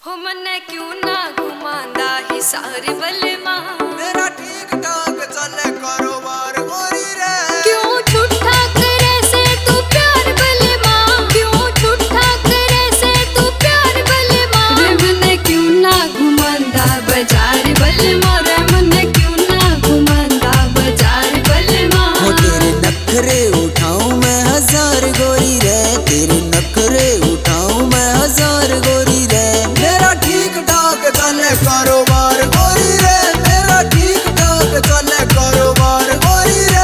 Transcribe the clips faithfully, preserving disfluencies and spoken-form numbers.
हो मन्ने क्यों ना घुमांदा ही सारे बल्ले मां मेरा ठीक ठाक चले कारोबार गोरी रे क्यों झूठा करे से तू प्यार बल्ले मां क्यों झूठा करे से तू प्यार बल्ले मां रे मन्ने क्यों ना घुमांदा बाजार बल्ले मां रे मन्ने क्यों ना घुमांदा बाजार बल्ले मां हो तेरे नखरे उठाऊं मैं हजार गोरी रे तेरे नखरे उठाऊं मैं हजार गोरी रे मेरा ठीक ठाक चले कारोबार गोरी रे मेरा ठीक ठाक चले कारोबार गोरी रे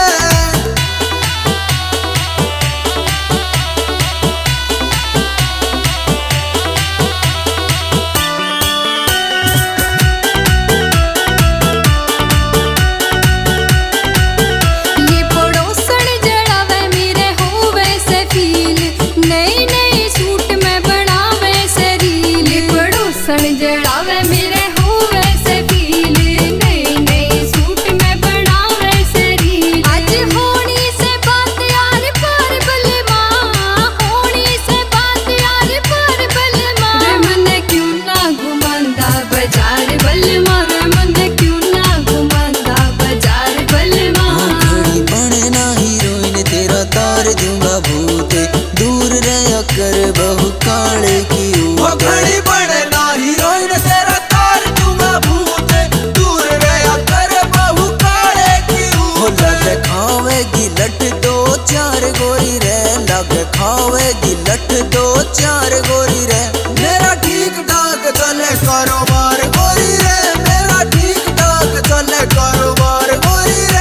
ये पड़ोसन जड़ावे मेरे होवे से फील नई नई सूट में बनावे से रील ये पड़ोसन जड़ावे मेरे होवे से फील नई नई सूट में बनावे से रील आज होनी से बात यार पर बल्ले मां होनी से बात यार पर बल्ले मां रे मन्ने क्यों ना घुमांदा बाजार बल्ले मां रे मन्ने क्यों ना घुमांदा बाजार बल्ले मां घड़ी बने ना हीरोइन तेरा तार दूंगा भूत दूर रहा कर बहु काले की घड़ी बने ना हीरोइन तेरा तार दूंगा भूत दूर रहा कर बहु काले की लग खावेगी लट दो चार गोरी रे लग खावेगी लट दो चार गोरी रे मेरा ठीक ठाक चले कारोबार गोरी रे मेरा ठीक ठाक चले कारोबार गोरी रे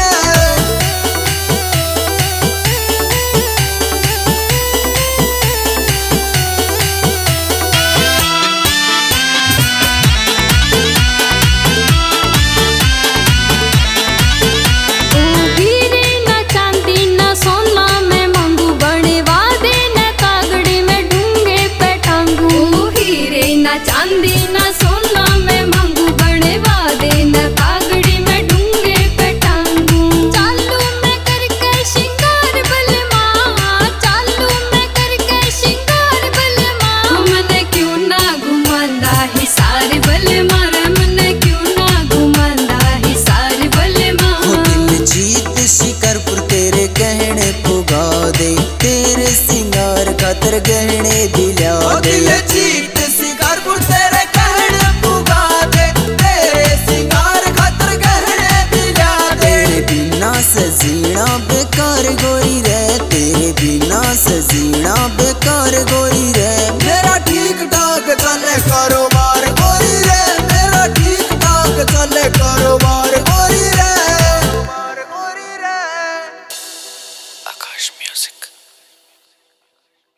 ओ हीरे ना चांदी ना सोना मैं मांगू बनवा दे ना कागड़ी में ढूंगे पे टांगू ओ हीरे ना चांदी ना सोना मैं मांगू बनवा दे ना कागड़ी में ढूंगे पे टांगू चालू मैं करके शिंगार बल्ले मां चालू मैं करके शिंगार बल्ले मां मने क्यों ना घुमांदा ही सारे बल्ले मां रे मने क्यों ना घुमांदा ही सारे बल्ले मां हो दिल जीत शिकारपुर तेरे गहने पुगा दे तेरे सिंगार खातर गहने दिला दे दिल जीत शिकारपुर तेरे गहने पुगा दे तेरे सिंगार खातर गहने दिला दे तेरे बिना सजीना बेकार गोरी रे तेरे बिना सजीना बेकार गोरी रे मेरा ठीक ठाक चले कारोबार गोरी रे मेरा ठीक ठाक चले कारोबार गोरी रे गोरी रे आकाश म्यूजिक।